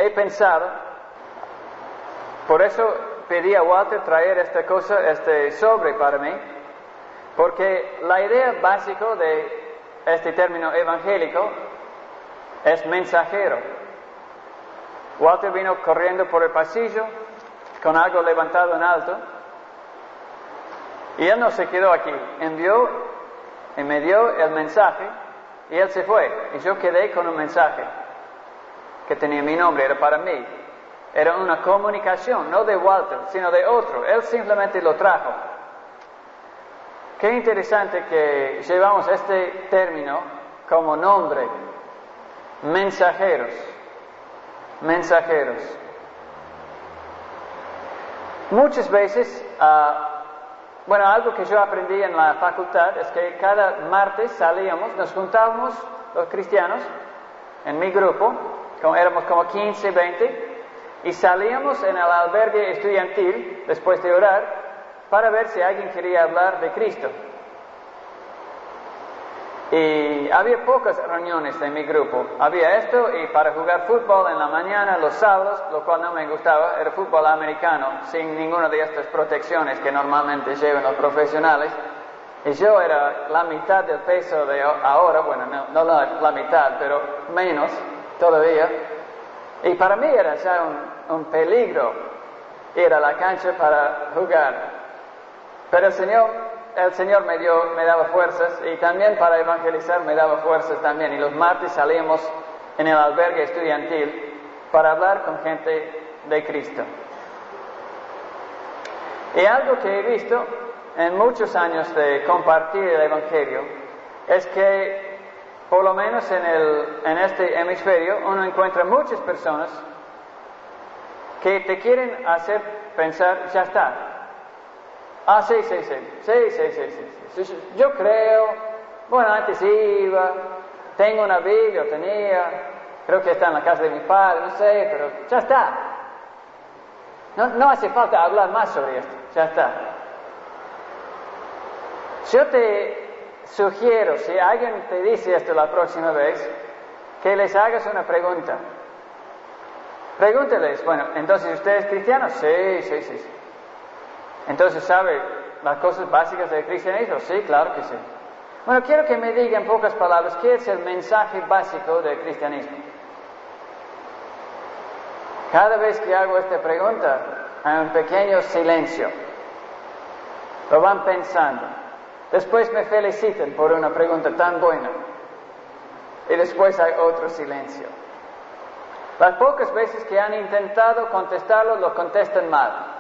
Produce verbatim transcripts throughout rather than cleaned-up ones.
he pensado, por eso pedí a Walter traer esta cosa, este sobre para mí, porque la idea básica de este término evangélico es mensajero. Walter vino corriendo por el pasillo con algo levantado en alto y él no se quedó aquí, envió y me dio el mensaje y él se fue y yo quedé con un mensaje que tenía mi nombre, era para mí, era una comunicación, no de Walter, sino de otro, él simplemente lo trajo. Qué interesante que llevamos este término como nombre, mensajeros, mensajeros. Muchas veces, uh, bueno, algo que yo aprendí en la facultad es que cada martes salíamos, nos juntábamos los cristianos en mi grupo, como, éramos como quince, veinte, y salíamos en el albergue estudiantil después de orar para ver si alguien quería hablar de Cristo. Y había pocas reuniones en mi grupo. Había esto y para jugar fútbol en la mañana, los sábados, lo cual no me gustaba, era fútbol americano, sin ninguna de estas protecciones que normalmente llevan los profesionales. Y yo era la mitad del peso de ahora, bueno, no, no la, la mitad, pero menos todavía. Y para mí era ya un, un peligro ir a la cancha para jugar. Pero el Señor... El Señor me dio, me daba fuerzas y también para evangelizar me daba fuerzas también. Y los martes salíamos en el albergue estudiantil para hablar con gente de Cristo. Y algo que he visto en muchos años de compartir el Evangelio es que, por lo menos en, el, en este hemisferio, uno encuentra muchas personas que te quieren hacer pensar, ya está. Ah, sí, sí, sí, sí, sí, sí, sí, sí. Yo creo, bueno, antes iba, tengo una Biblia, tenía, creo que está en la casa de mi padre, no sé, pero ya está. No, no hace falta hablar más sobre esto, ya está. Yo te sugiero, si alguien te dice esto la próxima vez, que les hagas una pregunta. Pregúnteles, bueno, entonces, ¿usted es cristiano? Sí, sí, sí, sí. Entonces, ¿sabe las cosas básicas del cristianismo? Sí, claro que sí. Bueno, quiero que me diga en pocas palabras, ¿qué es el mensaje básico del cristianismo? Cada vez que hago esta pregunta, hay un pequeño silencio. Lo van pensando. Después me felicitan por una pregunta tan buena. Y después hay otro silencio. Las pocas veces que han intentado contestarlo, lo contestan mal.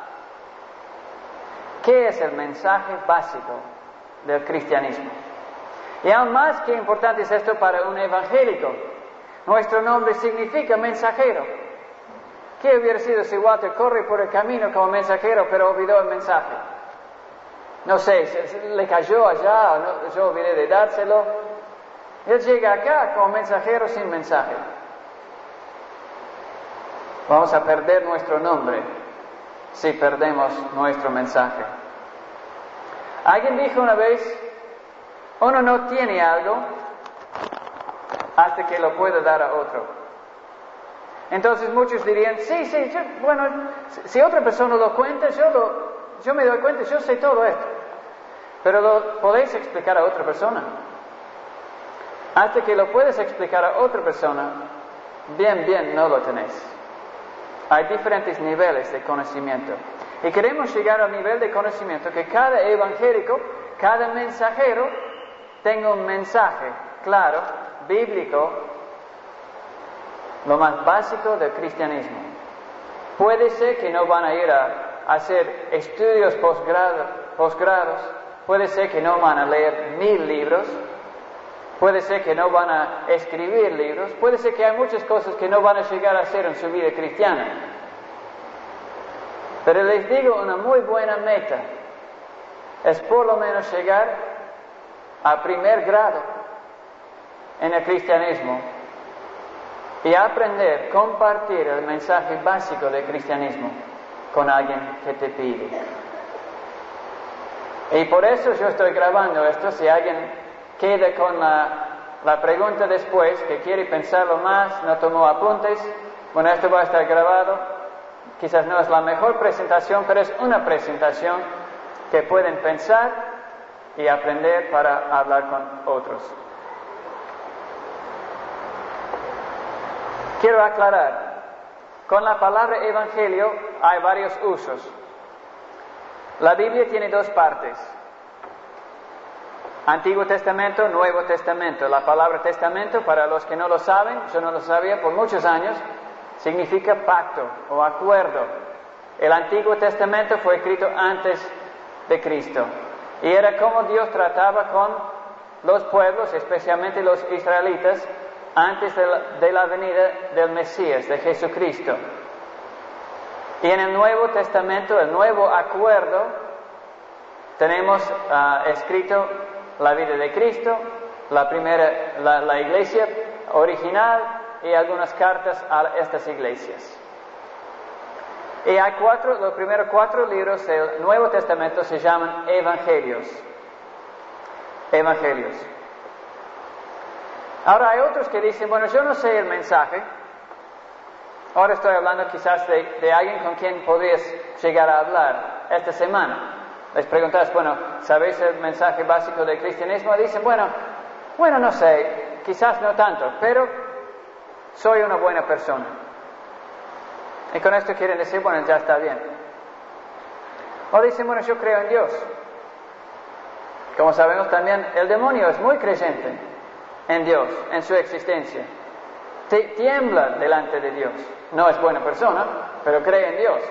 ¿Qué es el mensaje básico del cristianismo? Y aún más que importante es esto para un evangélico. Nuestro nombre significa mensajero. ¿Qué hubiera sido si Walter corre por el camino como mensajero pero olvidó el mensaje? No sé, se, le cayó allá, o no, yo olvidé de dárselo. Él llega acá como mensajero sin mensaje. Vamos a perder nuestro nombre si perdemos nuestro mensaje. Alguien dijo una vez, uno no tiene algo hasta que lo pueda dar a otro. Entonces muchos dirían, sí, sí, yo, bueno, si otra persona lo cuenta, yo, lo, yo me doy cuenta, yo sé todo esto. Pero lo podéis explicar a otra persona. Hasta que lo puedes explicar a otra persona, bien, bien, no lo tenéis. Hay diferentes niveles de conocimiento. Y queremos llegar al nivel de conocimiento que cada evangélico, cada mensajero, tenga un mensaje claro, bíblico, lo más básico del cristianismo. Puede ser que no van a ir a, a hacer estudios posgrado, posgrados, puede ser que no van a leer mil libros, puede ser que no van a escribir libros, puede ser que hay muchas cosas que no van a llegar a hacer en su vida cristiana. Pero les digo, una muy buena meta es por lo menos llegar a primer grado en el cristianismo y aprender, compartir el mensaje básico del cristianismo con alguien que te pide. Y por eso yo estoy grabando esto. Si alguien queda con la, la pregunta después, que quiere pensarlo más, no tomó apuntes, Bueno, esto va a estar grabado. Quizás no es la mejor presentación, pero es una presentación que pueden pensar y aprender para hablar con otros. Quiero aclarar, con la palabra evangelio hay varios usos. La Biblia tiene dos partes. Antiguo Testamento, Nuevo Testamento. La palabra testamento, para los que no lo saben, yo no lo sabía por muchos años, significa pacto o acuerdo. El Antiguo Testamento fue escrito antes de Cristo. Y era como Dios trataba con los pueblos, especialmente los israelitas, antes de la, de la venida del Mesías, de Jesucristo. Y en el Nuevo Testamento, el nuevo acuerdo, tenemos uh, escrito la vida de Cristo, la primera, la, la iglesia original y algunas cartas a estas iglesias. Y hay cuatro, los primeros cuatro libros del Nuevo Testamento se llaman evangelios. Evangelios. Ahora hay otros que dicen, bueno, yo no sé el mensaje. Ahora estoy hablando quizás de, de alguien con quien podrías llegar a hablar esta semana. Les preguntas, bueno, ¿sabéis el mensaje básico del cristianismo? Dicen, bueno, bueno, no sé, quizás no tanto, pero soy una buena persona. Y con esto quieren decir, bueno, ya está bien. O dicen, bueno, yo creo en Dios. Como sabemos también, el demonio es muy creyente en Dios, en su existencia. Te, tiembla delante de Dios. No es buena persona, pero cree en Dios.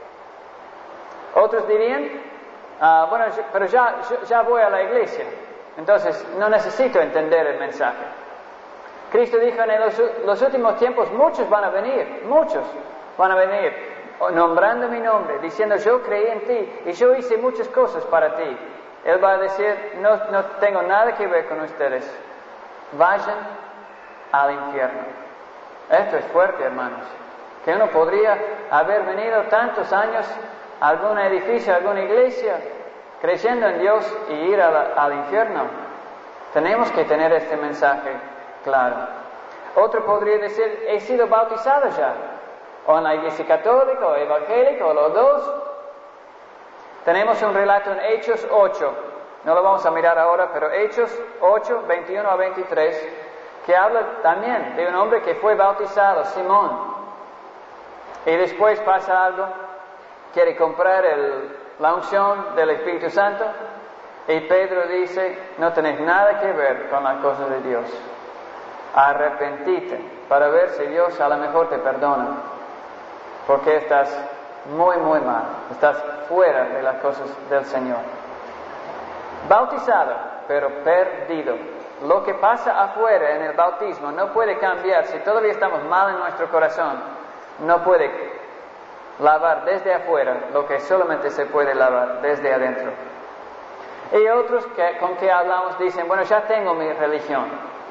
Otros dirían, uh, bueno, yo, pero ya, yo, ya voy a la iglesia, entonces no necesito entender el mensaje. Cristo dijo en los, los últimos tiempos, muchos van a venir, muchos van a venir, nombrando mi nombre, diciendo, yo creí en ti y yo hice muchas cosas para ti. Él va a decir, no, no tengo nada que ver con ustedes, vayan al infierno. Esto es fuerte, hermanos, que uno podría haber venido tantos años a algún edificio, a alguna iglesia, creyendo en Dios y ir a la, al infierno. Tenemos que tener este mensaje claro. Otro podría decir, he sido bautizado ya, o en la iglesia católica, o evangélica, o los dos. Tenemos un relato en Hechos ocho, no lo vamos a mirar ahora, pero Hechos ocho, veintiuno a veintitrés, que habla también de un hombre que fue bautizado, Simón. Y después pasa algo, quiere comprar el, la unción del Espíritu Santo, y Pedro dice, no tenés nada que ver con las cosas de Dios. Arrepentite para ver si Dios a lo mejor te perdona, porque estás muy, muy mal, estás fuera de las cosas del Señor. Bautizado, pero perdido. Lo que pasa afuera en el bautismo no puede cambiar. Si todavía estamos mal en nuestro corazón, no puede lavar desde afuera lo que solamente se puede lavar desde adentro. Y otros que, con que hablamos dicen, bueno, ya tengo mi religión.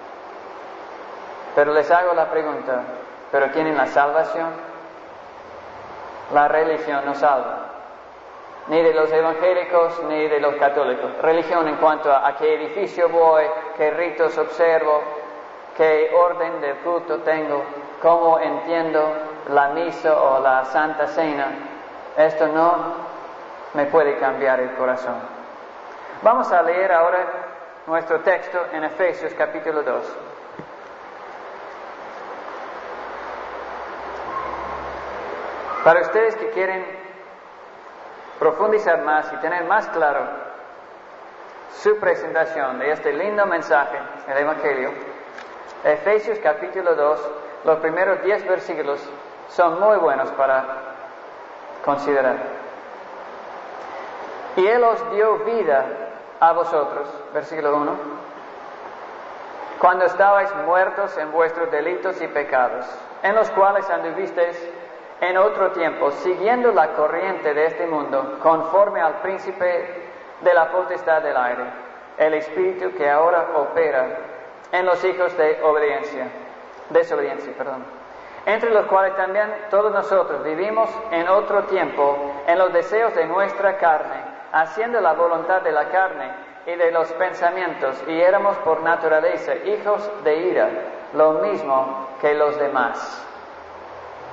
Pero les hago la pregunta, ¿pero tienen la salvación? La religión no salva. Ni de los evangélicos ni de los católicos. Religión en cuanto a, a qué edificio voy, qué ritos observo, qué orden de culto tengo, cómo entiendo la misa o la Santa Cena. Esto no me puede cambiar el corazón. Vamos a leer ahora nuestro texto en Efesios capítulo dos. Para ustedes que quieren profundizar más y tener más claro su presentación de este lindo mensaje, el Evangelio, Efesios capítulo dos, los primeros diez versículos son muy buenos para considerar. Y Él os dio vida a vosotros, versículo uno, cuando estabais muertos en vuestros delitos y pecados, en los cuales anduvisteis en otro tiempo, siguiendo la corriente de este mundo, conforme al príncipe de la potestad del aire, el espíritu que ahora opera en los hijos de obediencia, desobediencia, perdón, entre los cuales también todos nosotros vivimos en otro tiempo, en los deseos de nuestra carne, haciendo la voluntad de la carne y de los pensamientos, y éramos por naturaleza hijos de ira, lo mismo que los demás.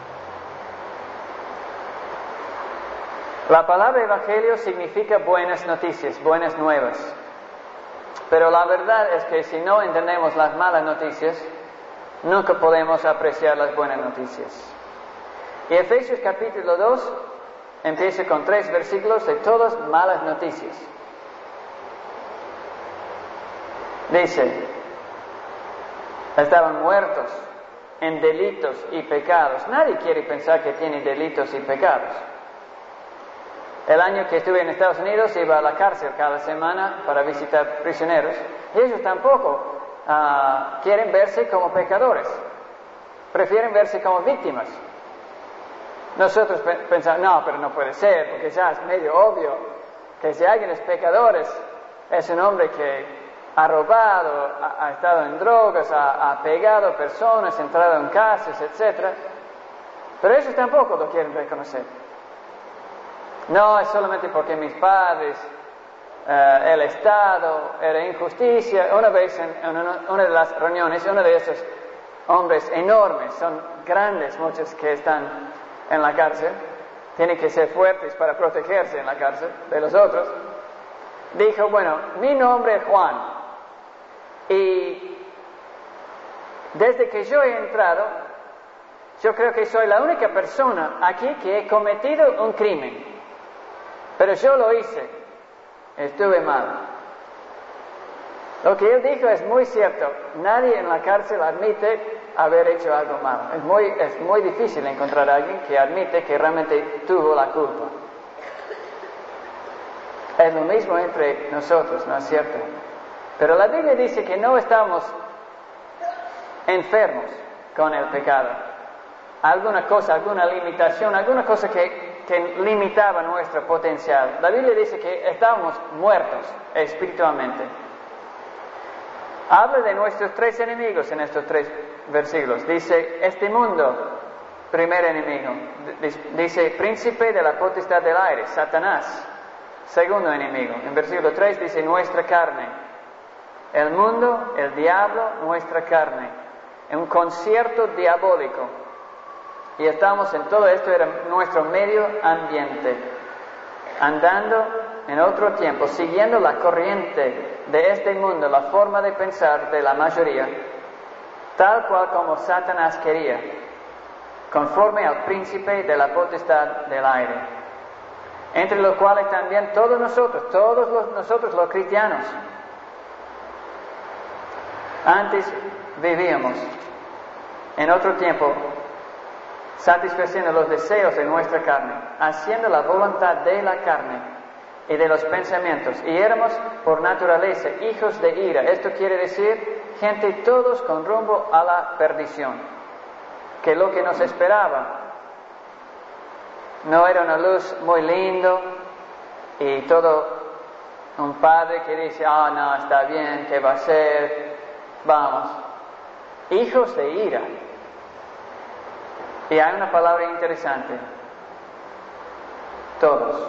La palabra evangelio significa buenas noticias, buenas nuevas. Pero la verdad es que si no entendemos las malas noticias, nunca podemos apreciar las buenas noticias. Y Efesios capítulo dos empieza con tres versículos de todas malas noticias. Dice, estaban muertos en delitos y pecados. Nadie quiere pensar que tiene delitos y pecados. El año que estuve en Estados Unidos iba a la cárcel cada semana para visitar prisioneros y ellos tampoco uh, quieren verse como pecadores, prefieren verse como víctimas. Nosotros pe- pensamos, no, pero no puede ser, porque ya es medio obvio que si alguien es pecador es, es un hombre que ha robado, ha, ha estado en drogas, ha, ha pegado personas, ha entrado en casas, etcétera. Pero ellos tampoco lo quieren reconocer. No, es solamente porque mis padres, eh, el Estado, era injusticia. Una vez en, en una, una de las reuniones, uno de esos hombres enormes, son grandes muchos que están en la cárcel, tienen que ser fuertes para protegerse en la cárcel de los otros, dijo, bueno, mi nombre es Juan, y desde que yo he entrado, yo creo que soy la única persona aquí que he cometido un crimen. Pero yo lo hice, estuve mal. Lo que él dijo es muy cierto. Nadie en la cárcel admite haber hecho algo malo. Es muy, es muy difícil encontrar a alguien que admite que realmente tuvo la culpa. Es lo mismo entre nosotros, ¿no es cierto? Pero la Biblia dice que no estamos enfermos con el pecado. Alguna cosa, alguna limitación, alguna cosa que, que limitaba nuestro potencial. La Biblia dice que estamos muertos espiritualmente. Habla de nuestros tres enemigos en estos tres versículos. Dice, este mundo, primer enemigo. Dice, príncipe de la potestad del aire, Satanás, segundo enemigo. En versículo tres dice, nuestra carne. El mundo, el diablo, nuestra carne. En un concierto diabólico. Y estamos en todo esto, era nuestro medio ambiente, andando en otro tiempo, siguiendo la corriente de este mundo, la forma de pensar de la mayoría, tal cual como Satanás quería, conforme al príncipe de la potestad del aire, entre los cuales también todos nosotros, todos los, nosotros los cristianos, antes vivíamos en otro tiempo, satisfaciendo los deseos de nuestra carne, haciendo la voluntad de la carne y de los pensamientos, y éramos por naturaleza hijos de ira. Esto quiere decir gente todos con rumbo a la perdición, que lo que nos esperaba no era una luz muy lindo y todo un padre que dice, ah, oh, no, está bien, ¿qué va a ser? Vamos, hijos de ira. Y hay una palabra interesante. Todos.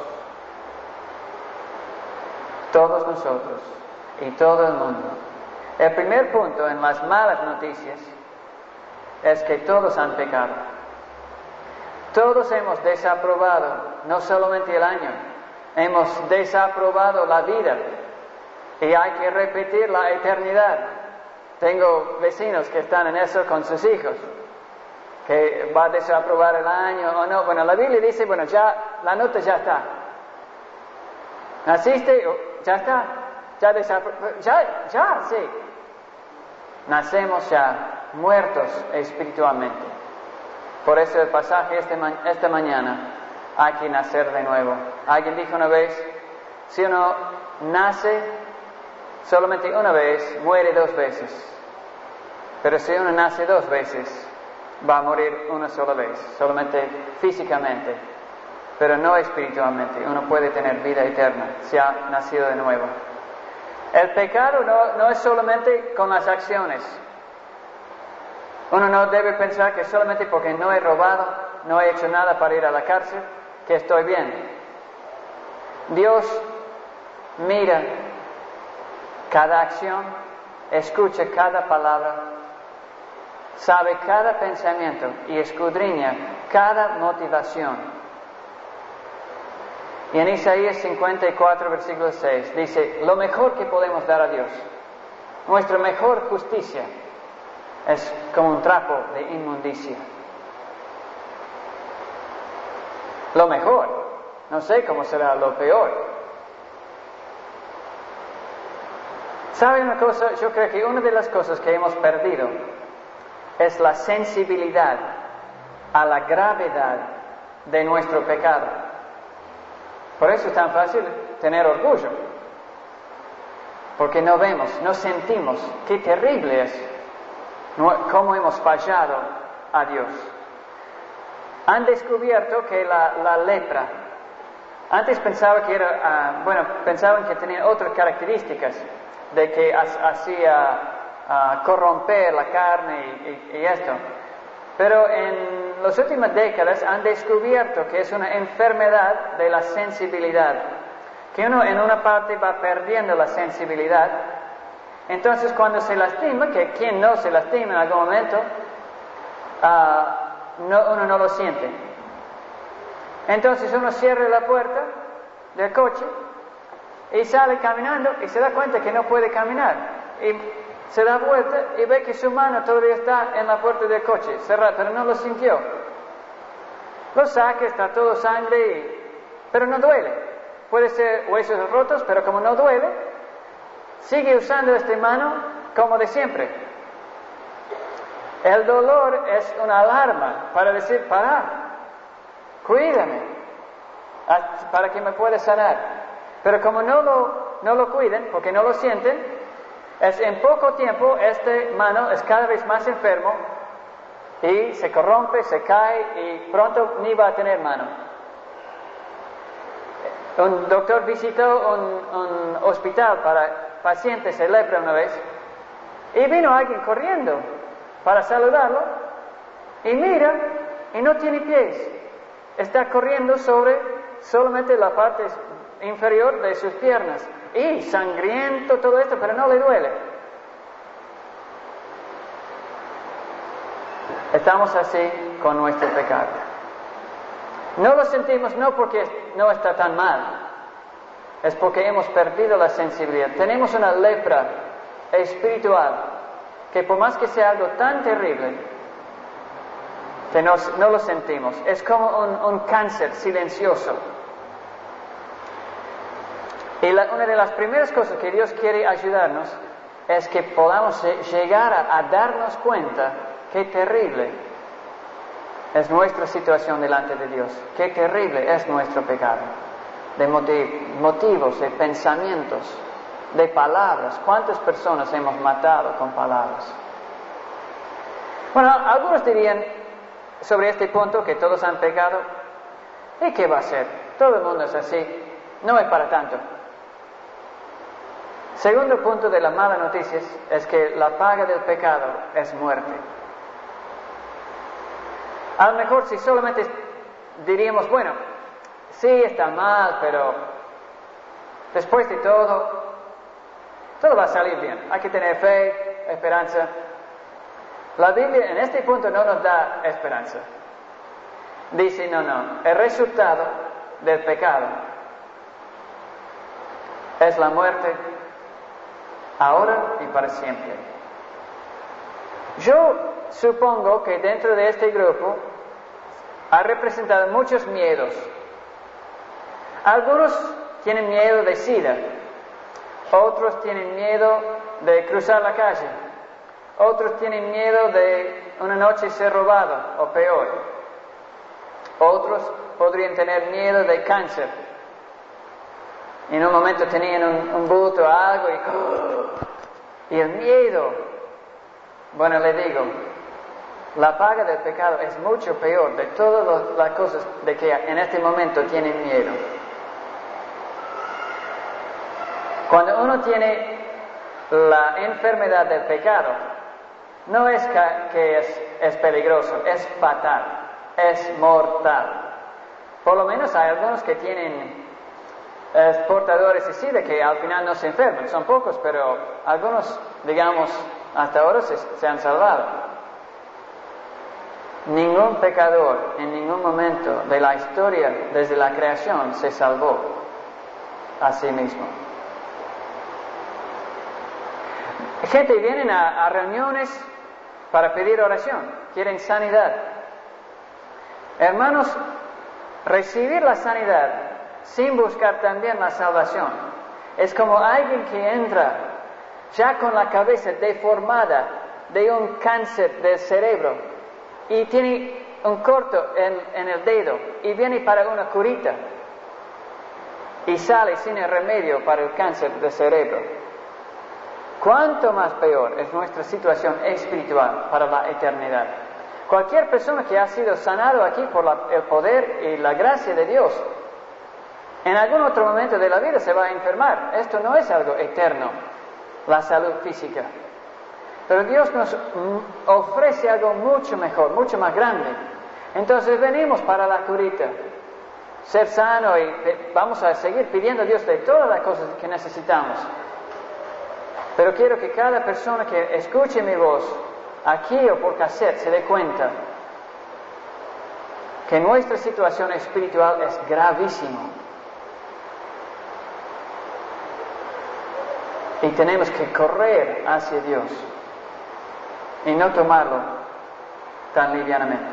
Todos nosotros. Y todo el mundo. El primer punto en las malas noticias es que todos han pecado. Todos hemos desaprobado, no solamente el año, hemos desaprobado la vida. Y hay que repetir la eternidad. Tengo vecinos que están en eso con sus hijos, que va a desaprobar el año o no. Bueno, la Biblia dice, bueno, ya, la nota ya está. ¿Naciste? Ya está. Ya desaprobó. Ya, ya, sí. Nacemos ya muertos espiritualmente. Por eso el pasaje este ma- esta mañana, hay que nacer de nuevo. Alguien dijo una vez, si uno nace solamente una vez, muere dos veces. Pero si uno nace dos veces, va a morir una sola vez, solamente físicamente, pero no espiritualmente. Uno puede tener vida eterna si ha nacido de nuevo. El pecado no, no es solamente con las acciones. Uno no debe pensar que solamente porque no he robado, no he hecho nada para ir a la cárcel, que estoy bien. Dios mira cada acción, escucha cada palabra, sabe cada pensamiento y escudriña cada motivación. Y en Isaías cincuenta y cuatro, versículo seis, dice, lo mejor que podemos dar a Dios, nuestra mejor justicia, es como un trapo de inmundicia. Lo mejor, no sé cómo será lo peor. ¿Saben una cosa? Yo creo que una de las cosas que hemos perdido es la sensibilidad a la gravedad de nuestro pecado. Por eso es tan fácil tener orgullo, porque no vemos, no sentimos qué terrible es cómo hemos fallado a Dios. Han descubierto que la, la lepra, antes pensaba que era, uh, bueno, pensaban que tenía otras características, de que hacía uh, corromper la carne y, y, y esto. Pero en las últimas décadas han descubierto que es una enfermedad de la sensibilidad, que uno en una parte va perdiendo la sensibilidad. Entonces cuando se lastima, que quien no se lastima en algún momento, uh, no, uno no lo siente. Entonces uno cierra la puerta del coche y sale caminando y se da cuenta que no puede caminar. Y se da vuelta y ve que su mano todavía está en la puerta del coche, cerrada, pero no lo sintió. Lo saca, está todo sangre, y, pero no duele. Puede ser huesos rotos, pero como no duele, sigue usando esta mano como de siempre. El dolor es una alarma para decir, para, cuídame, para que me pueda sanar. Pero como no lo, no lo cuiden, porque no lo sienten, es en poco tiempo esta mano es cada vez más enfermo y se corrompe, se cae y pronto ni va a tener mano. Un doctor visitó un, un hospital para pacientes de lepra una vez y vino alguien corriendo para saludarlo y mira y no tiene pies. Está corriendo sobre solamente la parte inferior de sus piernas. Y sangriento todo esto, pero no le duele. Estamos así con nuestro pecado. No lo sentimos no porque no está tan mal, es porque hemos perdido la sensibilidad. Tenemos una lepra espiritual que por más que sea algo tan terrible, que nos, no lo sentimos. Es como un, un cáncer silencioso. Y la, una de las primeras cosas que Dios quiere ayudarnos es que podamos llegar a, a darnos cuenta qué terrible es nuestra situación delante de Dios, qué terrible es nuestro pecado, de motiv, motivos, de pensamientos, de palabras. ¿Cuántas personas hemos matado con palabras? Bueno, algunos dirían sobre este punto que todos han pecado. ¿Y qué va a ser? Todo el mundo es así, no es para tanto. Segundo punto de las malas noticias es que la paga del pecado es muerte. A lo mejor si solamente diríamos, bueno, sí está mal, pero después de todo, todo va a salir bien. Hay que tener fe, esperanza. La Biblia en este punto no nos da esperanza. Dice, no, no, el resultado del pecado es la muerte ahora y para siempre. Yo supongo que dentro de este grupo ha representado muchos miedos. Algunos tienen miedo de SIDA, otros tienen miedo de cruzar la calle, otros tienen miedo de una noche ser robado o peor, otros podrían tener miedo de cáncer. En un momento tenían un, un bulto o algo y, y el miedo. Bueno, le digo, la paga del pecado es mucho peor de todas las cosas de que en este momento tienen miedo. Cuando uno tiene la enfermedad del pecado, no es que, que es, es peligroso, es fatal, es mortal. Por lo menos hay algunos que tienen eh, portadores de SIDA que al final no se enferman, son pocos, pero algunos, digamos, hasta ahora se, se han salvado. Ningún pecador en ningún momento de la historia, desde la creación, se salvó a sí mismo. Gente viene a, a reuniones para pedir oración, quieren sanidad. Hermanos, recibir la sanidad sin buscar también la salvación es como alguien que entra ya con la cabeza deformada de un cáncer del cerebro y tiene un corto en, en el dedo y viene para una curita y sale sin el remedio para el cáncer del cerebro. ¿Cuánto más peor es nuestra situación espiritual para la eternidad? Cualquier persona que ha sido sanado aquí por la, el poder y la gracia de Dios, en algún otro momento de la vida se va a enfermar. Esto no es algo eterno, la salud física. Pero Dios nos ofrece algo mucho mejor, mucho más grande. Entonces venimos para la curita, ser sano y vamos a seguir pidiendo a Dios de todas las cosas que necesitamos. Pero quiero que cada persona que escuche mi voz, aquí o por cassette, se dé cuenta que nuestra situación espiritual es gravísima. Y tenemos que correr hacia Dios y no tomarlo tan livianamente.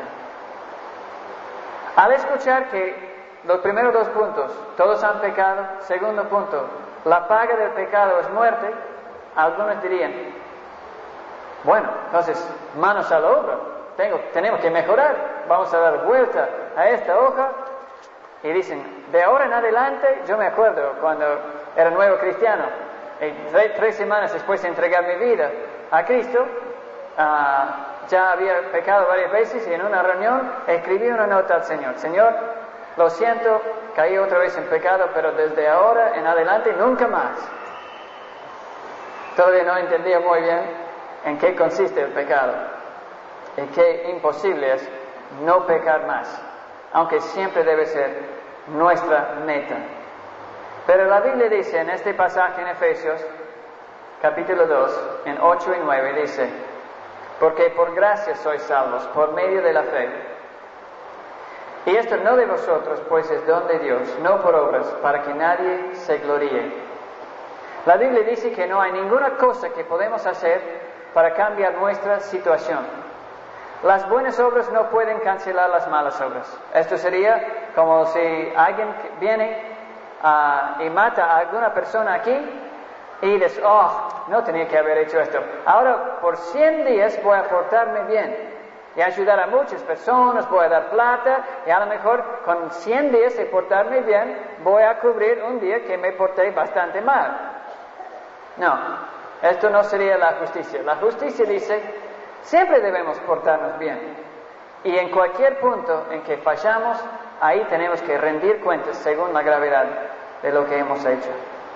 Al escuchar que los primeros dos puntos, todos han pecado, segundo punto, la paga del pecado es muerte, algunos dirían, bueno, entonces, manos a la obra, Tengo, tenemos que mejorar, vamos a dar vuelta a esta hoja, y dicen, de ahora en adelante, yo me acuerdo cuando era nuevo cristiano, y tres, tres semanas después de entregar mi vida a Cristo, uh, ya había pecado varias veces, y en una reunión escribí una nota al Señor, Señor, lo siento, caí otra vez en pecado, pero desde ahora en adelante nunca más. Todavía no entendía muy bien en qué consiste el pecado y qué imposible es no pecar más, aunque siempre debe ser nuestra meta. Pero la Biblia dice en este pasaje en Efesios, capítulo dos, en ocho y nueve, dice, porque por gracia sois salvos, por medio de la fe. Y esto no de vosotros, pues es don de Dios, no por obras, para que nadie se gloríe. La Biblia dice que no hay ninguna cosa que podemos hacer para cambiar nuestra situación. Las buenas obras no pueden cancelar las malas obras. Esto sería como si alguien viene uh, y mata a alguna persona aquí y dice, oh, no tenía que haber hecho esto. Ahora por cien días voy a portarme bien y ayudar a muchas personas, voy a dar plata y a lo mejor con cien días de portarme bien voy a cubrir un día que me porté bastante mal. No, esto no sería la justicia. La justicia dice, siempre debemos portarnos bien. Y en cualquier punto en que fallamos, ahí tenemos que rendir cuentas según la gravedad de lo que hemos hecho.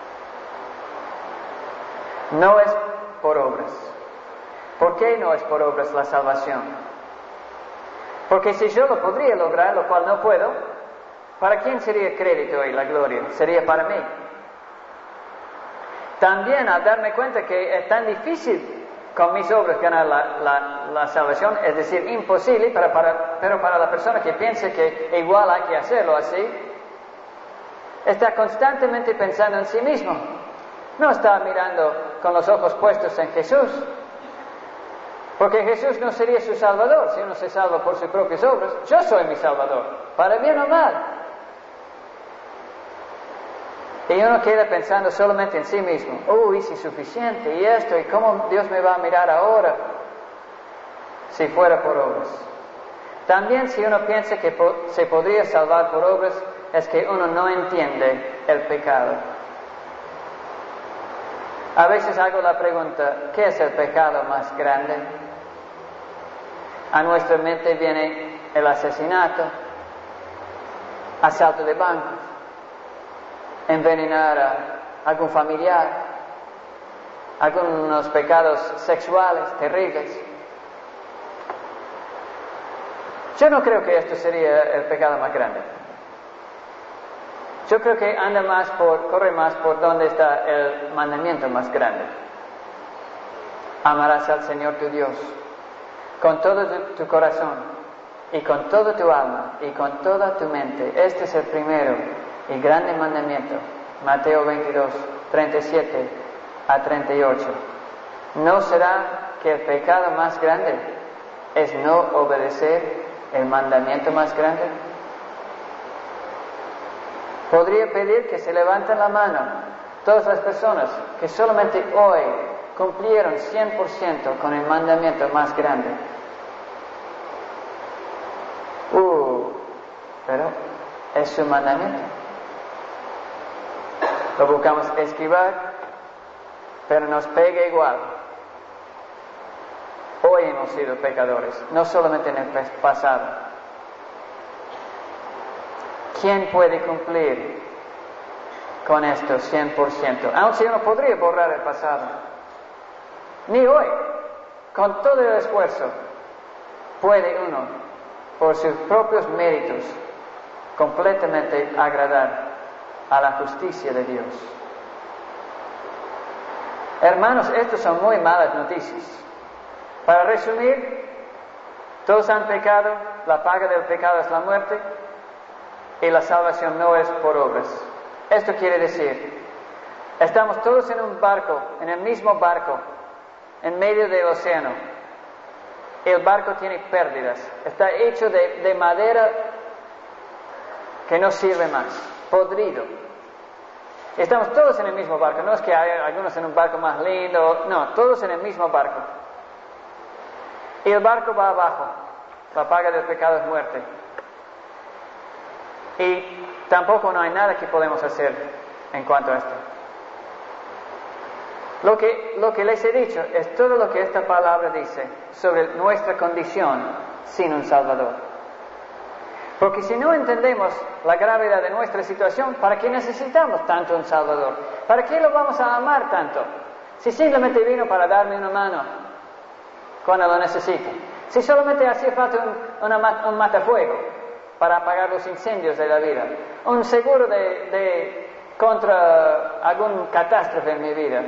No es por obras. ¿Por qué no es por obras la salvación? Porque si yo lo podría lograr, lo cual no puedo, ¿para quién sería el crédito y la gloria? Sería para mí. También al darme cuenta que es tan difícil con mis obras ganar la, la, la salvación, es decir, imposible, para, para, pero para la persona que piensa que igual hay que hacerlo así, está constantemente pensando en sí mismo. No está mirando con los ojos puestos en Jesús, porque Jesús no sería su Salvador si uno se salva por sus propias obras. Yo soy mi Salvador, para bien o mal. Y uno queda pensando solamente en sí mismo. Oh, hice suficiente, y esto, y cómo Dios me va a mirar ahora si fuera por obras. También si uno piensa que po- se podría salvar por obras, es que uno no entiende el pecado. A veces hago la pregunta, ¿qué es el pecado más grande? A nuestra mente viene el asesinato, asalto de banco, envenenar a algún familiar, algunos pecados sexuales terribles. Yo no creo que esto sería el pecado más grande. Yo creo que anda más por, corre más por donde está el mandamiento más grande. Amarás al Señor tu Dios con todo tu, tu corazón, y con toda tu alma y con toda tu mente. Este es el primero y grande mandamiento. Mateo veintidós, treinta y siete a treinta y ocho. ¿No será que el pecado más grande es no obedecer el mandamiento más grande? Podría pedir que se levanten la mano todas las personas que solamente hoy cumplieron cien por ciento con el mandamiento más grande. Uh, pero es su mandamiento. Lo buscamos esquivar, pero nos pega igual. Hoy hemos sido pecadores, no solamente en el pasado. ¿Quién puede cumplir con esto cien por ciento? Aun si uno podría borrar el pasado. Ni hoy, con todo el esfuerzo, puede uno, por sus propios méritos, completamente agradar a la justicia de Dios. Hermanos, estas son muy malas noticias. Para resumir, todos han pecado, la paga del pecado es la muerte, y la salvación no es por obras. Esto quiere decir, estamos todos en un barco, en el mismo barco, en medio del océano. El barco tiene pérdidas, está hecho de, de madera que no sirve más, podrido. Estamos todos en el mismo barco, no es que hay algunos en un barco más lindo, no, todos en el mismo barco. Y el barco va abajo, la paga del pecado es muerte. Y tampoco no hay nada que podemos hacer en cuanto a esto. Lo que, lo que les he dicho es todo lo que esta palabra dice sobre nuestra condición sin un Salvador. Porque si no entendemos la gravedad de nuestra situación, ¿para qué necesitamos tanto un Salvador? ¿Para qué lo vamos a amar tanto? Si simplemente vino para darme una mano cuando lo necesito. Si solamente hacía falta un, una, un matafuego para apagar los incendios de la vida, un seguro de, de contra algún catástrofe en mi vida.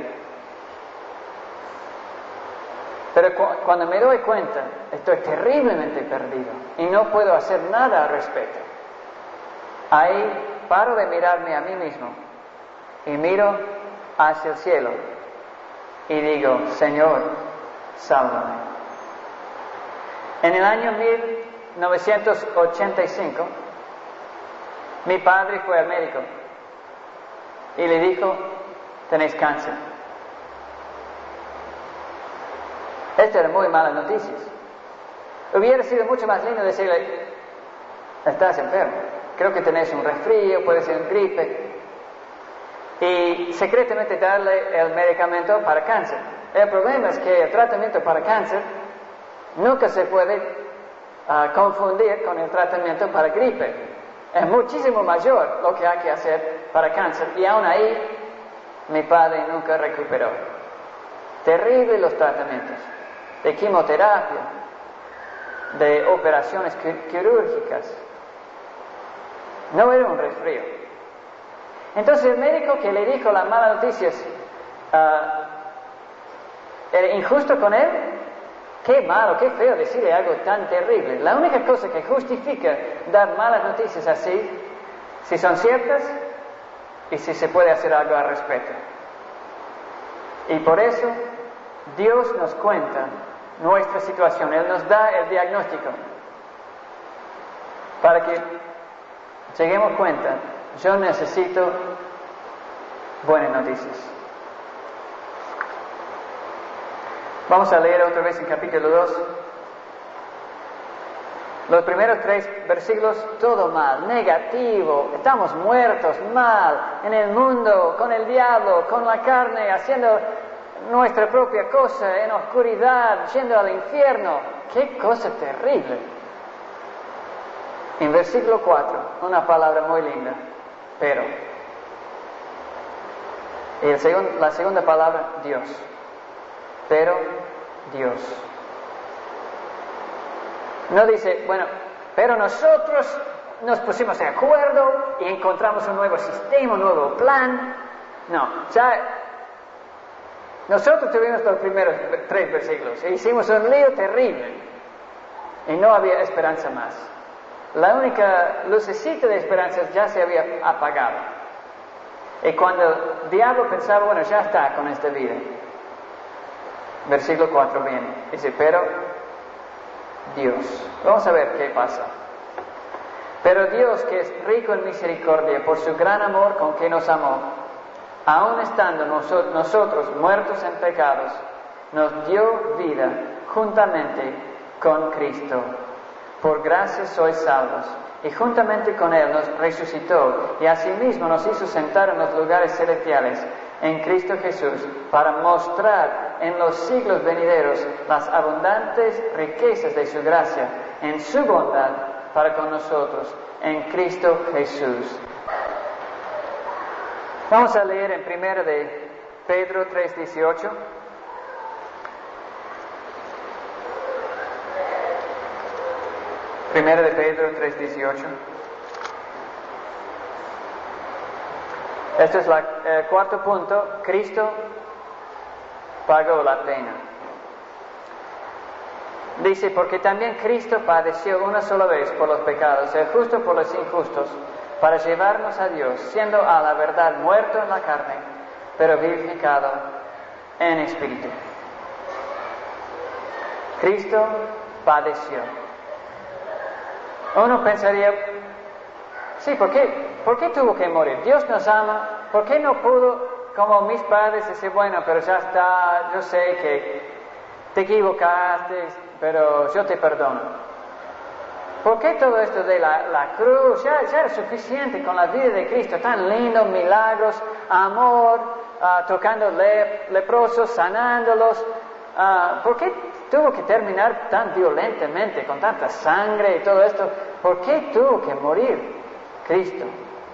Pero cu- cuando me doy cuenta, estoy terriblemente perdido y no puedo hacer nada al respecto. Ahí paro de mirarme a mí mismo y miro hacia el cielo y digo, Señor, sálvame. En el año mil novecientos ochenta y cinco, mi padre fue al médico y le dijo, tenéis cáncer. Estas eran muy malas noticias. Hubiera sido mucho más lindo decirle, estás enfermo, creo que tenés un resfrío, puede ser un gripe, y secretamente darle el medicamento para cáncer. El problema es que el tratamiento para cáncer nunca se puede Uh, confundir con el tratamiento para gripe. Es muchísimo mayor lo que hay que hacer para cáncer y aún ahí mi padre nunca recuperó. Terribles los tratamientos de quimioterapia, de operaciones quirúrgicas. No era un resfrío. Entonces el médico que le dijo las malas noticias, uh, ¿era injusto con él? Qué malo, qué feo decirle algo tan terrible. La única cosa que justifica dar malas noticias así, si son ciertas y si se puede hacer algo al respecto. Y por eso Dios nos cuenta nuestra situación, Él nos da el diagnóstico para que lleguemos cuenta, yo necesito buenas noticias. Vamos a leer otra vez en capítulo dos. Los primeros tres versículos, todo mal, negativo, estamos muertos, mal, en el mundo, con el diablo, con la carne, haciendo nuestra propia cosa, en oscuridad, yendo al infierno. ¡Qué cosa terrible! En versículo cuatro, una palabra muy linda, pero. Y el segun, la segunda palabra, Dios. Pero Dios. No dice, bueno, pero nosotros nos pusimos de acuerdo y encontramos un nuevo sistema, un nuevo plan. No, ya nosotros tuvimos los primeros tres versículos e hicimos un lío terrible. y no había esperanza más. La única lucecita de esperanza ya se había apagado. Y cuando el diablo pensaba, bueno, ya está con esta vida, versículo cuatro viene, dice, pero Dios, vamos a ver qué pasa. Pero Dios, que es rico en misericordia, por su gran amor con que nos amó, aun estando noso- nosotros muertos en pecados, nos dio vida juntamente con Cristo. Por gracia sois salvos, y juntamente con Él nos resucitó, y asimismo nos hizo sentar en los lugares celestiales en Cristo Jesús, para mostrar en los siglos venideros las abundantes riquezas de su gracia, en su bondad para con nosotros, en Cristo Jesús. Vamos a leer en primera de Pedro tres dieciocho. Primera de Pedro tres dieciocho. Este es la- el cuarto punto. Cristo pagó la pena. Dice, porque también Cristo padeció una sola vez por los pecados, el justo por los injustos, para llevarnos a Dios, siendo a la verdad muerto en la carne, pero vivificado en espíritu. Cristo padeció. Uno pensaría, sí, ¿por qué? ¿Por qué tuvo que morir? Dios nos ama, ¿por qué no pudo, como mis padres, decir, bueno, pero ya está, yo sé que te equivocaste, pero yo te perdono? ¿Por qué todo esto de la, la cruz? Ya, ya era suficiente con la vida de Cristo, tan lindo, milagros, amor, uh, tocando le, leprosos, sanándolos. Uh, ¿Por qué tuvo que terminar tan violentamente, con tanta sangre y todo esto? ¿Por qué tuvo que morir Cristo?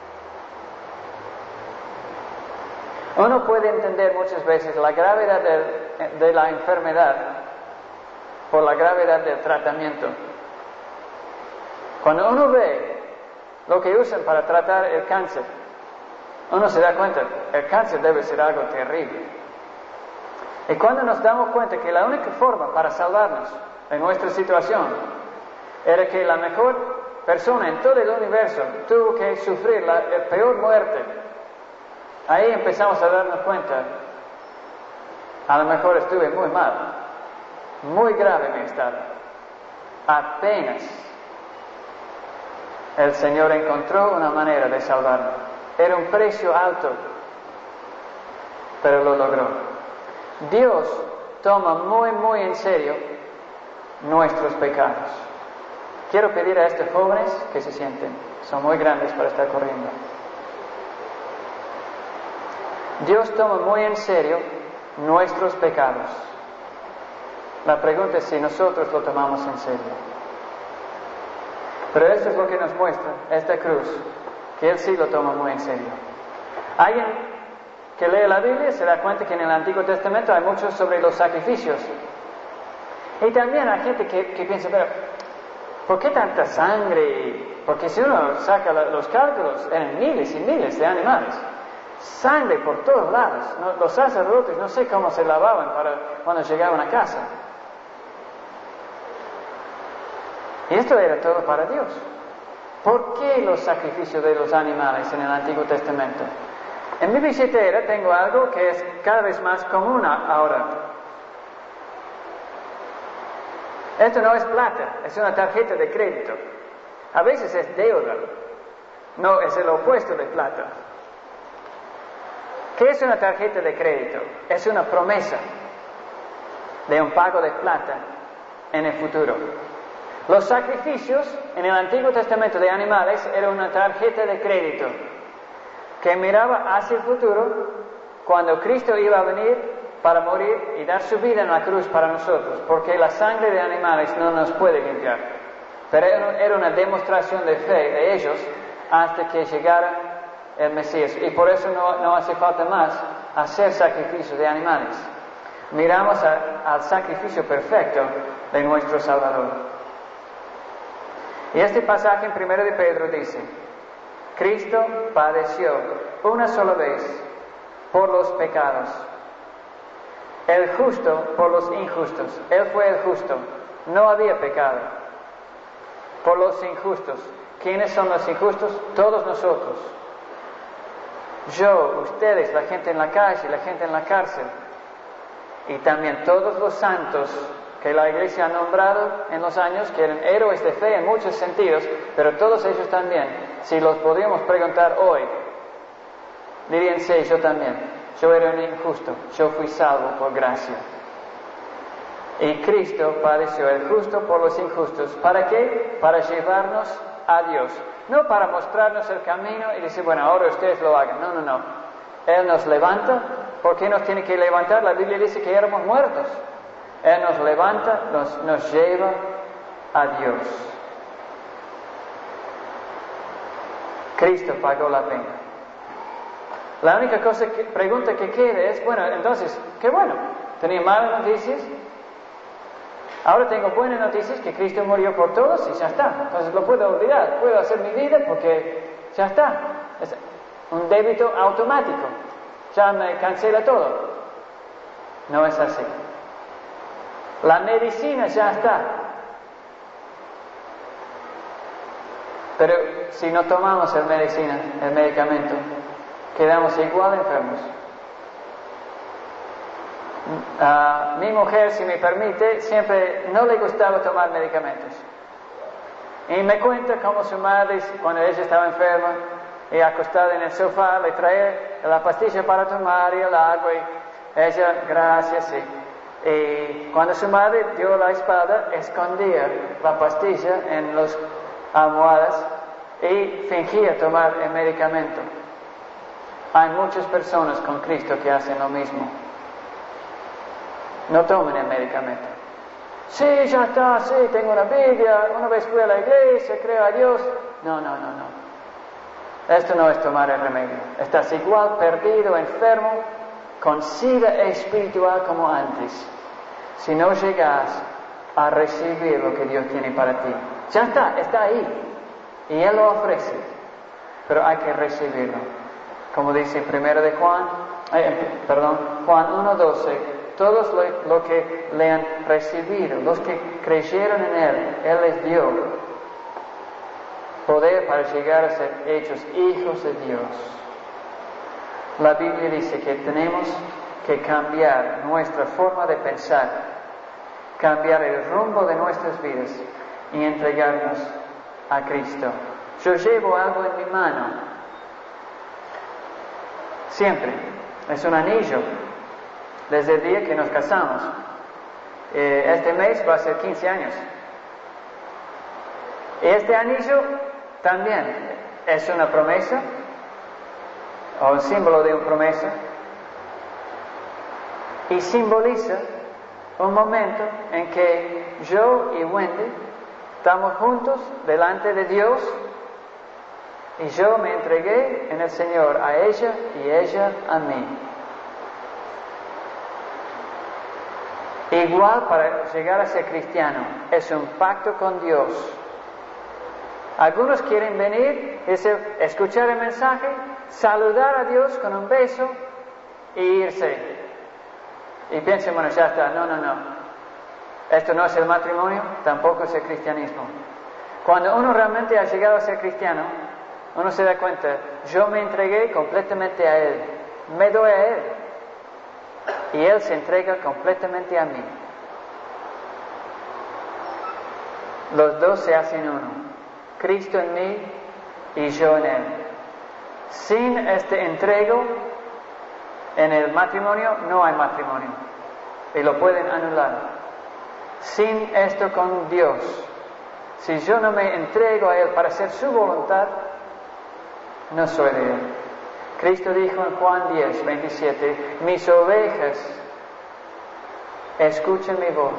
Uno puede entender muchas veces la gravedad de, de la enfermedad por la gravedad del tratamiento. Cuando uno ve lo que usan para tratar el cáncer, uno se da cuenta, el cáncer debe ser algo terrible. Y cuando nos damos cuenta que la única forma para salvarnos de nuestra situación era que la mejor persona en todo el universo tuvo que sufrir la, la peor muerte, ahí empezamos a darnos cuenta, a lo mejor estuve muy mal, muy grave mi estado. Apenas el Señor encontró una manera de salvarme. Era un precio alto, pero lo logró. Dios toma muy, muy en serio nuestros pecados. Quiero pedir a estos jóvenes que se sienten, son muy grandes para estar corriendo. Dios toma muy en serio nuestros pecados. La pregunta es si nosotros lo tomamos en serio. Pero esto es lo que nos muestra esta cruz, que Él sí lo toma muy en serio. Alguien que lee la Biblia se da cuenta que en el Antiguo Testamento hay mucho sobre los sacrificios. Y también hay gente que, que piensa, pero ¿por qué tanta sangre? Porque si uno saca la, los cálculos, eran miles y miles de animales. Sangre por todos lados. ¿No? Los sacerdotes no sé cómo se lavaban para cuando llegaban a casa. Y esto era todo para Dios. ¿Por qué los sacrificios de los animales en el Antiguo Testamento? En mi billetera tengo algo que es cada vez más común ahora. Esto no es plata, es una tarjeta de crédito. A veces es deuda. No, es el opuesto de plata. ¿Qué es una tarjeta de crédito? Es una promesa de un pago de plata en el futuro. Los sacrificios en el Antiguo Testamento de animales era una tarjeta de crédito que miraba hacia el futuro cuando Cristo iba a venir para morir y dar su vida en la cruz para nosotros, porque la sangre de animales no nos puede limpiar. Pero era una demostración de fe de ellos hasta que llegara el Mesías. Y por eso no, no hace falta más hacer sacrificios de animales. Miramos a, al sacrificio perfecto de nuestro Salvador. Y este pasaje en primera de Pedro dice, Cristo padeció una sola vez por los pecados, el justo por los injustos. Él fue el justo, no había pecado. por los injustos. ¿Quiénes son los injustos? Todos nosotros. Yo, ustedes, la gente en la calle, la gente en la cárcel. Y también todos los santos que la Iglesia ha nombrado en los años, que eran héroes de fe en muchos sentidos, pero todos ellos también, si los podríamos preguntar hoy, dirían, sí, yo también, yo era un injusto, yo fui salvo por gracia. Y Cristo padeció el justo por los injustos. ¿Para qué? Para llevarnos a Dios. No para mostrarnos el camino y decir, bueno, ahora ustedes lo hagan. No, no, no. Él nos levanta. ¿Por qué nos tiene que levantar? La Biblia dice que éramos muertos. Él nos levanta, nos, nos lleva a Dios. Cristo pagó la pena. La única cosa que, pregunta que queda es, bueno, entonces, qué bueno. Tenía malas noticias. Ahora tengo buenas noticias, que Cristo murió por todos y ya está. Entonces lo puedo olvidar, puedo hacer mi vida porque ya está. Es un débito automático. Ya me cancela todo. No es así. La medicina ya está. Pero si no tomamos el medicina, el medicamento, quedamos igual enfermos. Uh, mi mujer, si me permite, siempre no le gustaba tomar medicamentos. Y me cuenta cómo su madre, cuando ella estaba enferma y acostada en el sofá, le traía la pastilla para tomar y el agua. Y ella, gracias, sí. Y cuando su madre dio la espada, escondía la pastilla en las almohadas y fingía tomar el medicamento. Hay muchas personas con Cristo que hacen lo mismo. No tomen el medicamento. Sí, ya está, sí, tengo una Biblia, una vez fui a la iglesia, creo a Dios. No, no, no, no. Esto no es tomar el remedio. Estás igual perdido, enfermo, con sida espiritual como antes. Si no llegas a recibir lo que Dios tiene para ti. Ya está, está ahí. Y Él lo ofrece. Pero hay que recibirlo. Como dice primero de Juan, eh, perdón, Juan uno doce. Todos lo, lo que le han recibido, los que creyeron en Él, Él les dio poder para llegar a ser hechos hijos de Dios. La Biblia dice que tenemos que cambiar nuestra forma de pensar, cambiar el rumbo de nuestras vidas y entregarnos a Cristo. Yo llevo algo en mi mano, siempre, es un anillo. Desde el día que nos casamos. Eh, este mes va a ser quince años. Y este anillo también es una promesa, o un símbolo de una promesa, y simboliza un momento en que yo y Wendy estamos juntos delante de Dios, y yo me entregué en el Señor a ella y ella a mí. Igual para llegar a ser cristiano, es un pacto con Dios. Algunos quieren venir, escuchar el mensaje, saludar a Dios con un beso e irse. Y piensan, bueno, ya está, no, no, no. Esto no es el matrimonio, tampoco es el cristianismo. Cuando uno realmente ha llegado a ser cristiano, uno se da cuenta, yo me entregué completamente a Él, me doy a Él. Y Él se entrega completamente a mí. Los dos se hacen uno. Cristo en mí y yo en Él. Sin este entrego en el matrimonio no hay matrimonio. Y lo pueden anular. Sin esto con Dios. Si yo no me entrego a Él para hacer su voluntad, no soy de Él. Cristo dijo en Juan diez, veintisiete, mis ovejas escuchan mi voz.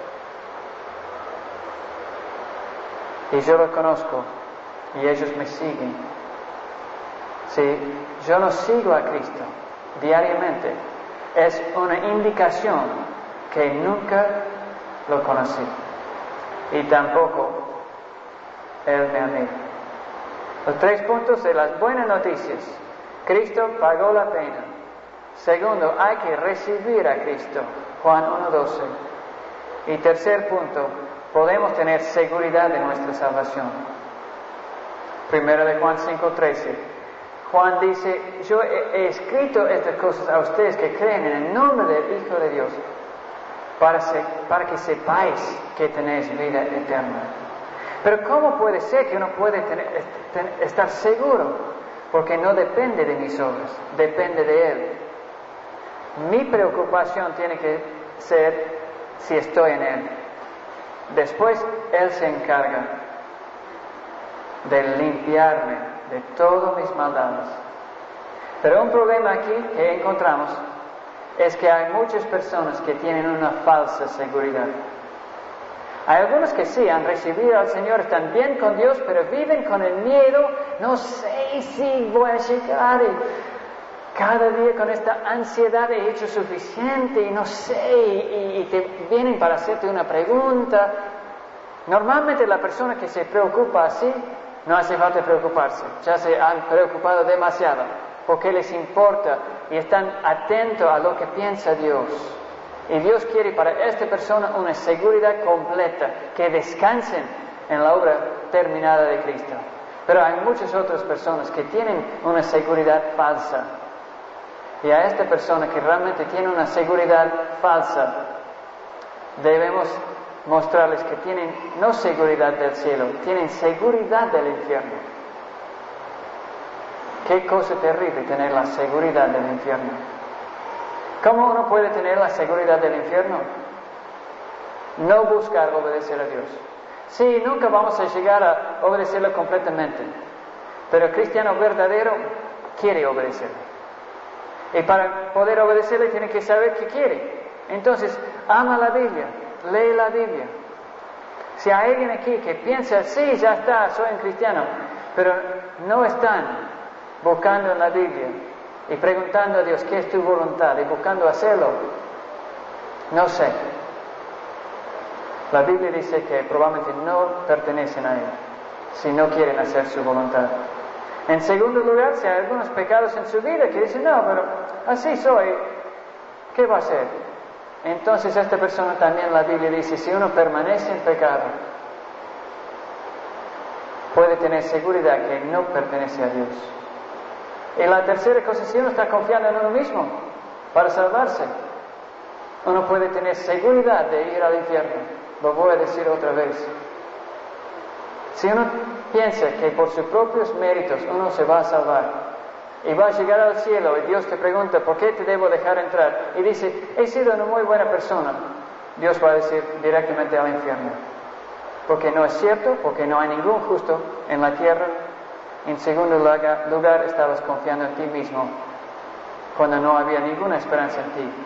Y yo los conozco y ellos me siguen. Si yo no sigo a Cristo diariamente, es una indicación que nunca lo conocí. Y tampoco Él me amó. Los tres puntos de las buenas noticias. Cristo pagó la pena. Segundo, hay que recibir a Cristo. Juan uno doce. Y tercer punto, podemos tener seguridad de nuestra salvación. Primera de Juan cinco trece. Juan dice, yo he escrito estas cosas a ustedes que creen en el nombre del Hijo de Dios, para, se, para que sepáis que tenéis vida eterna. Pero ¿cómo puede ser que uno puede tener, ten, estar seguro? Porque no depende de mis obras, depende de Él. Mi preocupación tiene que ser si estoy en Él. Después Él se encarga de limpiarme de todas mis maldades. Pero un problema aquí que encontramos es que hay muchas personas que tienen una falsa seguridad. Hay algunos que sí han recibido al Señor, están bien con Dios, pero viven con el miedo, no sé si voy a llegar y cada día con esta ansiedad he hecho suficiente y no sé, y, y te vienen para hacerte una pregunta. Normalmente la persona que se preocupa así, no hace falta preocuparse, ya se han preocupado demasiado, porque les importa y están atentos a lo que piensa Dios. Y Dios quiere para esta persona una seguridad completa, que descansen en la obra terminada de Cristo. Pero hay muchas otras personas que tienen una seguridad falsa. Y a esta persona que realmente tiene una seguridad falsa, debemos mostrarles que tienen no seguridad del cielo, tienen seguridad del infierno. Qué cosa terrible tener la seguridad del infierno. ¿Cómo uno puede tener la seguridad del infierno? No buscar obedecer a Dios. Sí, nunca vamos a llegar a obedecerlo completamente, pero el cristiano verdadero quiere obedecerle. Y para poder obedecerle tiene que saber qué quiere. Entonces, ama la Biblia, lee la Biblia. Si hay alguien aquí que piensa, sí, ya está, soy un cristiano, pero no están buscando en la Biblia y preguntando a Dios qué es tu voluntad y buscando hacerlo, no sé. La Biblia dice que probablemente no pertenecen a Él si no quieren hacer su voluntad. En segundo lugar, si hay algunos pecados en su vida que dicen, no, pero así soy, ¿qué va a hacer? Entonces esta persona también, la Biblia dice, si uno permanece en pecado, puede tener seguridad que no pertenece a Dios. Y la tercera cosa, si uno está confiando en uno mismo para salvarse, uno puede tener seguridad de ir al infierno. Lo voy a decir otra vez. Si uno piensa que por sus propios méritos uno se va a salvar y va a llegar al cielo y Dios te pregunta, ¿por qué te debo dejar entrar? Y dice, he sido una muy buena persona. Dios va a decir directamente al infierno. Porque no es cierto, porque no hay ningún justo en la tierra. En segundo lugar, estabas confiando en ti mismo cuando no había ninguna esperanza en ti.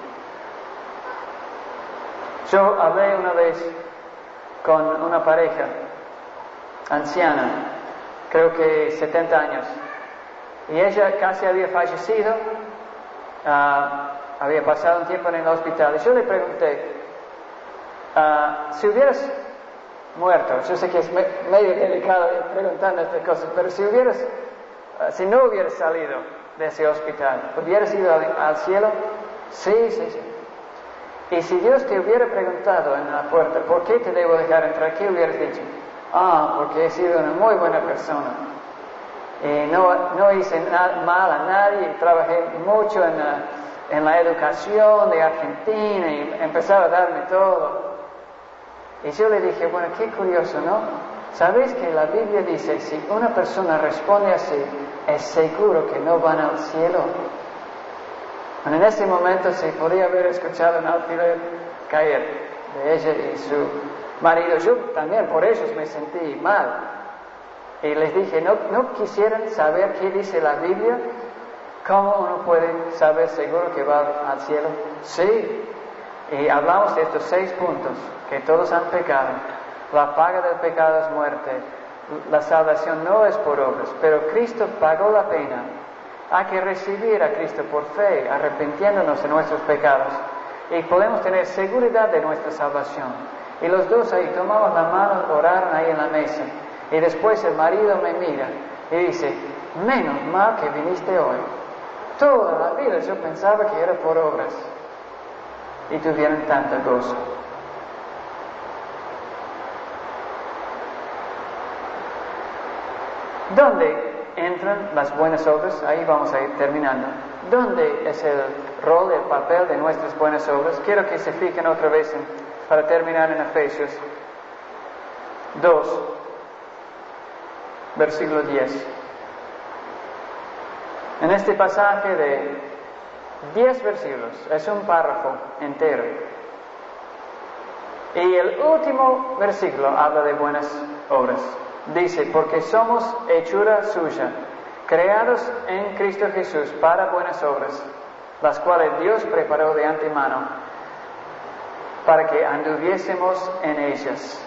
Yo hablé una vez con una pareja anciana, creo que setenta años, y ella casi había fallecido, uh, había pasado un tiempo en el hospital, y yo le pregunté, uh, si hubieras muerto, yo sé que es me, medio delicado preguntando estas cosas, pero si hubieras, uh, si no hubieras salido de ese hospital, ¿hubieras ido al, al cielo? Sí, sí, sí. Y si Dios te hubiera preguntado en la puerta, ¿por qué te debo dejar entrar? ¿Qué hubieras dicho? Ah, porque he sido una muy buena persona. Y no, no hice nada mal a nadie, trabajé mucho en la, en la educación de Argentina y empezaba a darme todo. Y yo le dije, bueno, qué curioso, ¿no? ¿Sabéis que la Biblia dice, si una persona responde así, es seguro que no van al cielo? Bueno, en ese momento se podía haber escuchado un alfiler caer de ella y su marido. Yo también por ellos me sentí mal. Y les dije, ¿no, no quisieran saber qué dice la Biblia? ¿Cómo uno puede saber seguro que va al cielo? Sí. Y hablamos de estos seis puntos, que todos han pecado. La paga del pecado es muerte. La salvación no es por obras, pero Cristo pagó la pena. Hay que recibir a Cristo por fe, arrepintiéndonos de nuestros pecados. Y podemos tener seguridad de nuestra salvación. Y los dos ahí tomamos la mano, oraron ahí en la mesa. Y después el marido me mira y dice, menos mal que viniste hoy. Toda la vida yo pensaba que era por obras. Y tuvieron tanta gozo. ¿Dónde entran las buenas obras? Ahí vamos a ir terminando. ¿Dónde es el rol, el papel de nuestras buenas obras? Quiero que se fijen otra vez en, para terminar en Efesios dos, versículo diez. En este pasaje de diez versículos, es un párrafo entero. Y el último versículo habla de buenas obras. Dice, porque somos hechura suya, creados en Cristo Jesús para buenas obras, las cuales Dios preparó de antemano para que anduviésemos en ellas.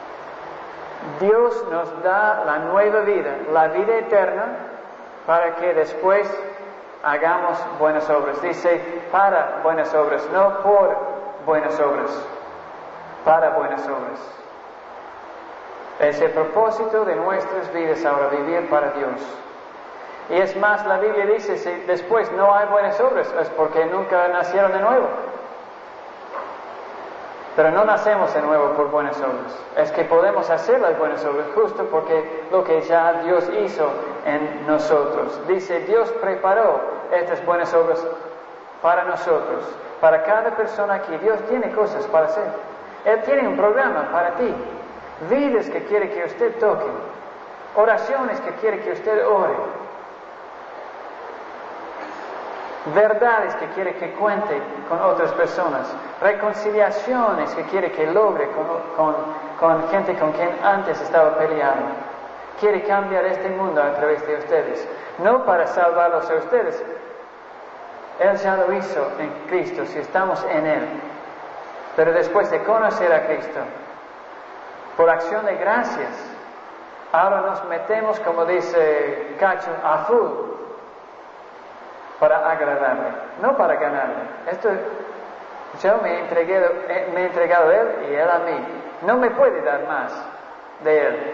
Dios nos da la nueva vida, la vida eterna, para que después hagamos buenas obras. Dice, para buenas obras, no por buenas obras, para buenas obras. Es el propósito de nuestras vidas ahora, vivir para Dios. Y es más, la Biblia dice, si después no hay buenas obras, es porque nunca nacieron de nuevo. Pero no nacemos de nuevo por buenas obras. Es que podemos hacer las buenas obras justo porque lo que ya Dios hizo en nosotros. Dice, Dios preparó estas buenas obras para nosotros, para cada persona aquí. Dios tiene cosas para hacer. Él tiene un programa para ti. Vidas que quiere que usted toque, oraciones que quiere que usted ore, verdades que quiere que cuente con otras personas, reconciliaciones que quiere que logre con, con, con gente con quien antes estaba peleando. Quiere cambiar este mundo a través de ustedes, no para salvarlos a ustedes. Él ya lo hizo en Cristo si estamos en Él. Pero después de conocer a Cristo, por acción de gracias, ahora nos metemos, como dice Cacho, a full para agradarle, no para ganarle. Esto, yo me he, entregado, me he entregado a Él y Él a mí. No me puede dar más de Él.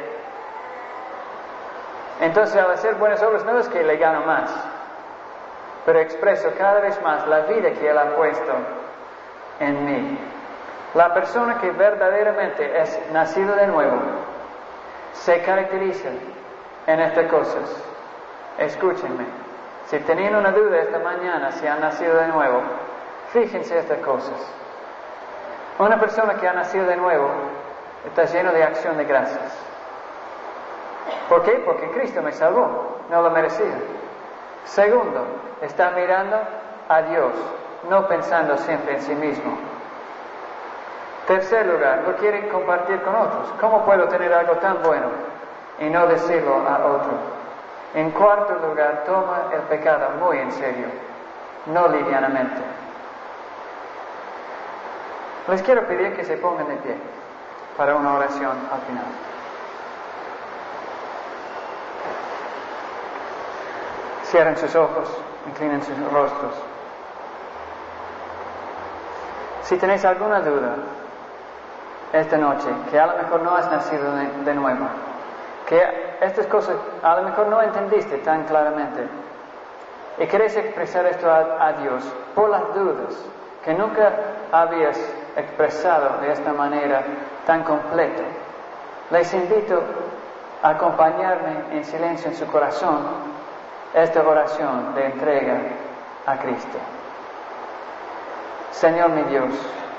Entonces, al hacer buenas obras, no es que le gano más, pero expreso cada vez más la vida que Él ha puesto en mí. La persona que verdaderamente es nacido de nuevo se caracteriza en estas cosas. Escúchenme. Si tenían una duda esta mañana si han nacido de nuevo, fíjense estas cosas. Una persona que ha nacido de nuevo está lleno de acción de gracias. ¿Por qué? Porque Cristo me salvó. No lo merecía. Segundo, está mirando a Dios, no pensando siempre en sí mismo. Tercer lugar, lo quiere compartir con otros. ¿Cómo puedo tener algo tan bueno y no decirlo a otro? En cuarto lugar, toma el pecado muy en serio, no livianamente. Les quiero pedir que se pongan de pie para una oración al final. Cierren sus ojos, inclinen sus rostros. Si tenéis alguna duda esta noche, que a lo mejor no has nacido de, de nuevo, que estas cosas a lo mejor no entendiste tan claramente, y querés expresar esto a, a Dios por las dudas que nunca habías expresado de esta manera tan completa, les invito a acompañarme en silencio en su corazón esta oración de entrega a Cristo. Señor mi Dios,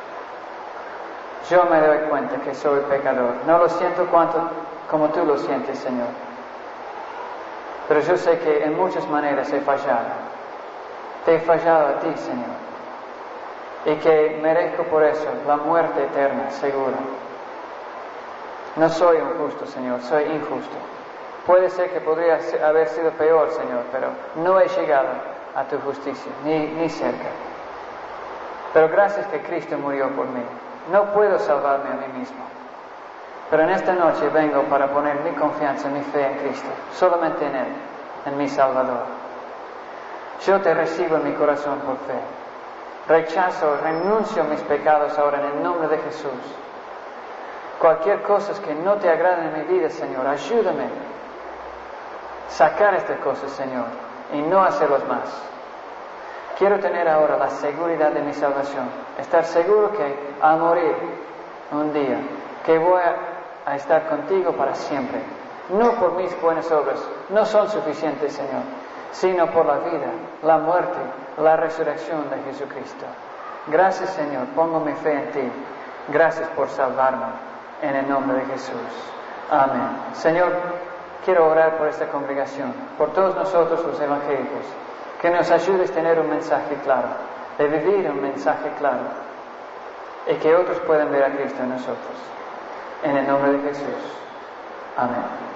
yo me doy cuenta que soy pecador. No lo siento cuanto como tú lo sientes, Señor. Pero yo sé que en muchas maneras he fallado. Te he fallado a ti, Señor. Y que merezco por eso la muerte eterna, segura. No soy un justo, Señor, soy injusto. Puede ser que podría haber sido peor, Señor, pero no he llegado a tu justicia, ni, ni cerca. Pero gracias que Cristo murió por mí. No puedo salvarme a mí mismo. Pero en esta noche vengo para poner mi confianza, mi fe en Cristo, solamente en Él, en mi Salvador. Yo te recibo en mi corazón por fe. Rechazo, renuncio a mis pecados ahora en el nombre de Jesús. Cualquier cosa que no te agrade en mi vida, Señor, ayúdame a sacar estas cosas, Señor, y no hacerlas más. Quiero tener ahora la seguridad de mi salvación, estar seguro que al morir un día, que voy a, a estar contigo para siempre, no por mis buenas obras, no son suficientes, Señor, sino por la vida, la muerte, la resurrección de Jesucristo. Gracias, Señor, pongo mi fe en ti. Gracias por salvarme, en el nombre de Jesús. Amén. Señor, quiero orar por esta congregación, por todos nosotros los evangélicos, que nos ayudes a tener un mensaje claro, de vivir un mensaje claro, y que otros puedan ver a Cristo en nosotros. En el nombre de Jesús. Amén.